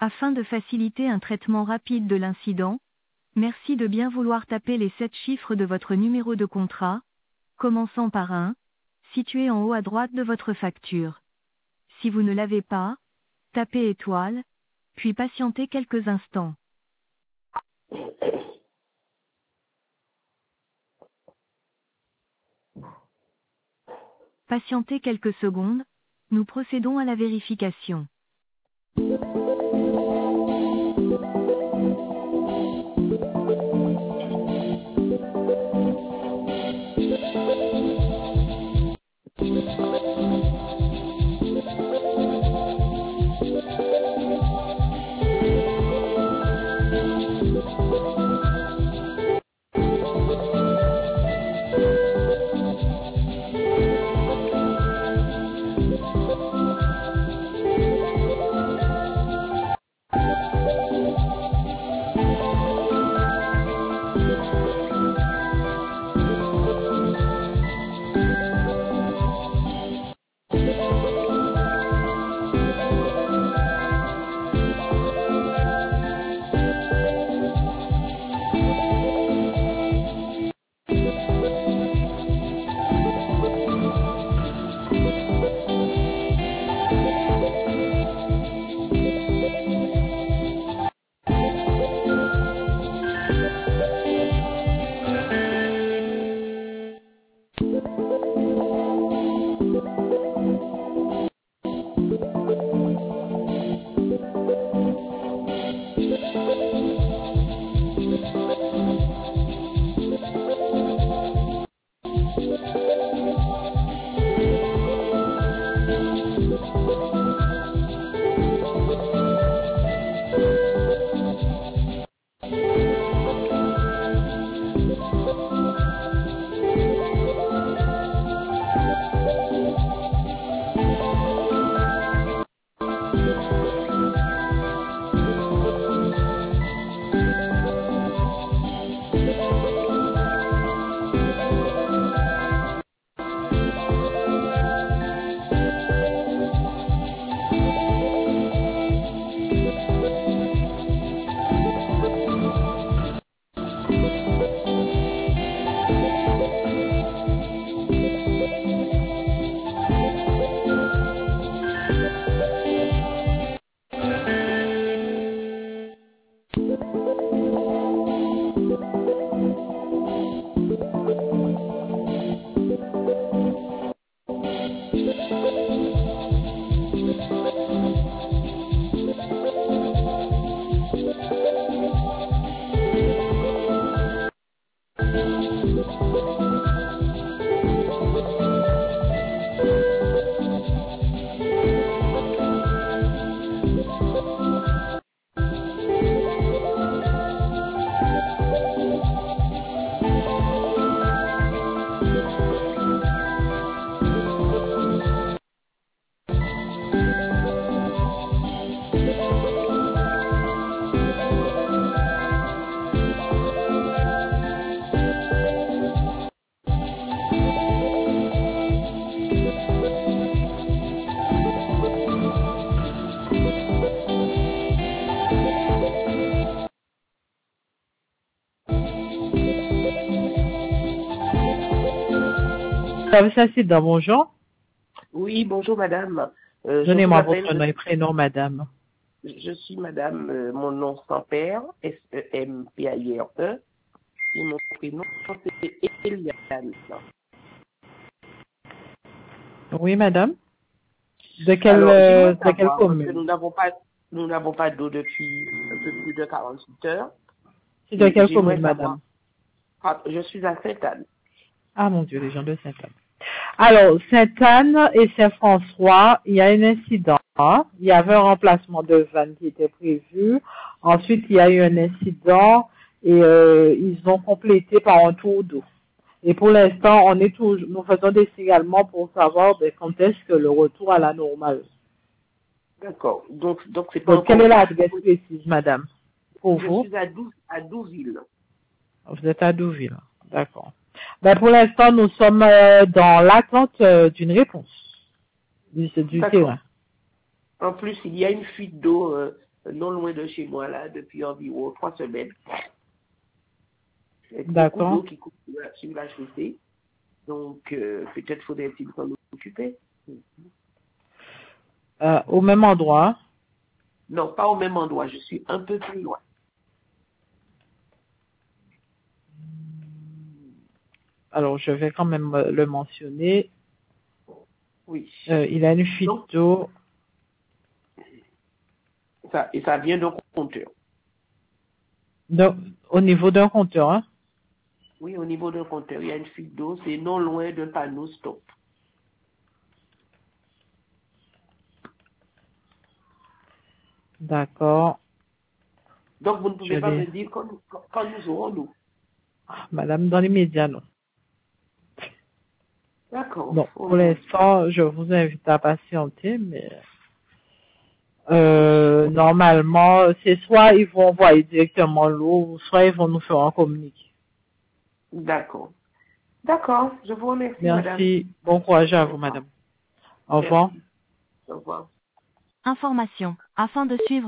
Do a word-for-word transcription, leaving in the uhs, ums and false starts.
Afin de faciliter un traitement rapide de l'incident, merci de bien vouloir taper les sept chiffres de votre numéro de contrat, commençant par un, situé en haut à droite de votre facture. Si vous ne l'avez pas, tapez étoile, puis patientez quelques instants. Patientez quelques secondes, nous procédons à la vérification. Service Accident, bonjour. Oui, bonjour madame. Euh, Donnez-moi je vous votre appelle- nom et prénom, madame. Je suis madame, euh, mon nom sans père, S E M P A I R E, et mon prénom c'est Eliane. Oui, madame. De quelle, Alors, euh, j'aimerais de quelle savoir, parce que commune? nous n'avons pas, nous n'avons pas d'eau depuis un peu plus de quarante-huit heures. C'est de Et quelle j'aimerais commune, savoir, madame? ah, je suis à Sainte-Anne. Ah, mon Dieu, les gens de Sainte-Anne. Alors, Sainte-Anne et Saint-François, il y a un incident. Il y avait un remplacement de van qui était prévu. Ensuite, il y a eu un incident et euh, ils ont complété par un tour d'eau. Et pour l'instant, on est toujours, nous faisons des signalements pour savoir ben, quand est-ce que le retour à la normale. D'accord. Donc, donc c'est pas Donc, quelle encore est ça. l'adresse précise, madame, pour Je vous? suis à, Dou à Douville. Vous êtes à Deauville. D'accord. Ben, pour l'instant, nous sommes euh, dans l'attente euh, d'une réponse du, du D'accord. terrain. En plus, il y a une fuite d'eau euh, non loin de chez moi, là, depuis environ trois semaines. D'accord. Qui coule sur la chaussée. Donc, euh, peut-être faudrait-il s'en occuper. Euh, au même endroit? Non, pas au même endroit. Je suis un peu plus loin. Alors, je vais quand même le mentionner. Oui. Euh, il a une fuite d'eau. Ça, et ça vient d'un compteur. Donc, au niveau d'un compteur, hein? Oui, au niveau d'un compteur, il y a une fuite d'eau. C'est non loin d'un panneau stop. D'accord. Donc, vous ne pouvez Je pas l'ai. me dire quand, quand nous aurons l'eau. Madame, dans les médias, non. D'accord. Bon, pour l'instant, je vous invite à patienter, mais euh, normalement, c'est soit ils vont envoyer directement l'eau, soit ils vont nous faire un communiqué. D'accord. D'accord. Je vous remercie, Merci. madame. Bon courage à vous, madame. Au revoir. Merci. Au revoir. Information. Afin de suivre